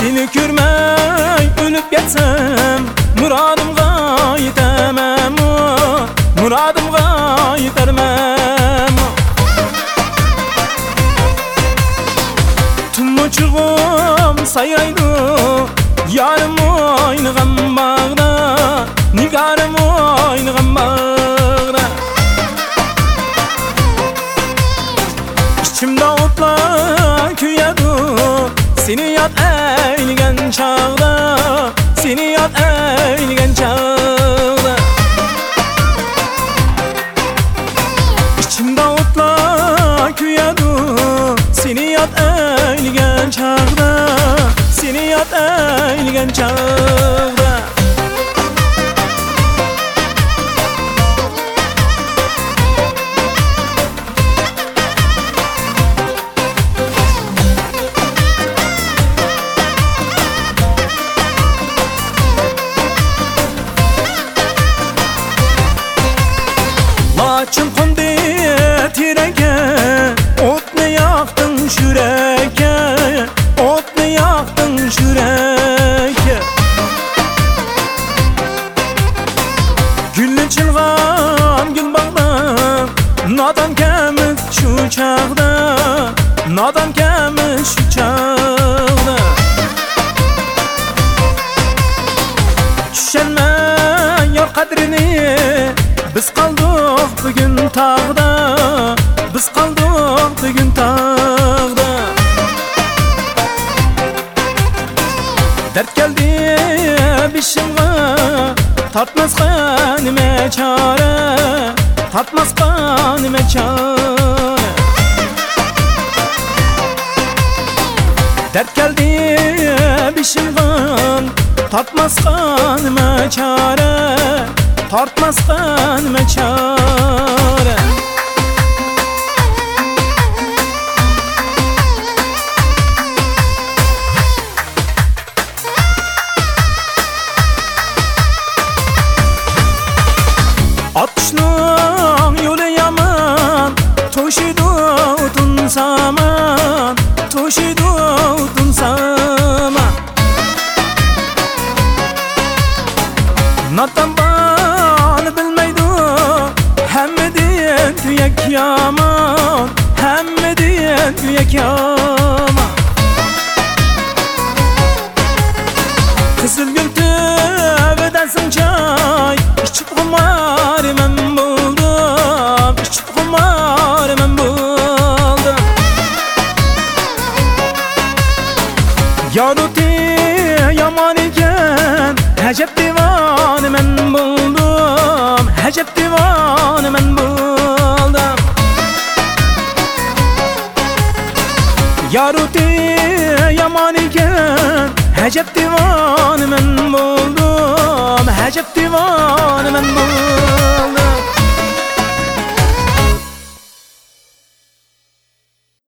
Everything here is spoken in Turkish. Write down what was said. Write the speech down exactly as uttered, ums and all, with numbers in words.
Seni görmey ölüp getsem muradımga yetemem, muradımga yetermem. Tumuçuğum sayraydı yarım oynagam bağda, nigarım oynagam bağda. İçimde otlar kuyadu seni yat eyleyen çağda, seni yat eyleyen çağda. İçimde otlar kuyadu seni yat eyleyen çağda, seni yat eyleyen çağda. Laçın kondu tireke, ot ne yaktın şüreke, ot ne yaktın şüreke. Güllü çılgam gül bağda, nadan kemiz şu çağda, nadan kemiz şu çağda. Düşenme yor kadrini, biz kaldık bugün tağda, biz kaldık bugün tağda. Dert geldi bişimga, tartmaz kanime çare, tartmaz kanime çare. Dert geldi bişimga, tartmaz kanime çare, tartmaz kanime çare. Atışның yolu yaman, toşidu utun saman, toşidu utun saman. Nadan bana bilmeydu, hemme diyen güyek yaman, hemme diyen güyek yaman. Kızıl gül tövbedensin çay, içip kumarı men buldum, içip kumarı men buldum. Yaruti yaman iken, hecep divanı men buldum, hecep divanı men buldum. Yaruti yaman iken, hecep divanı men buldum, hecep divanı men buldum.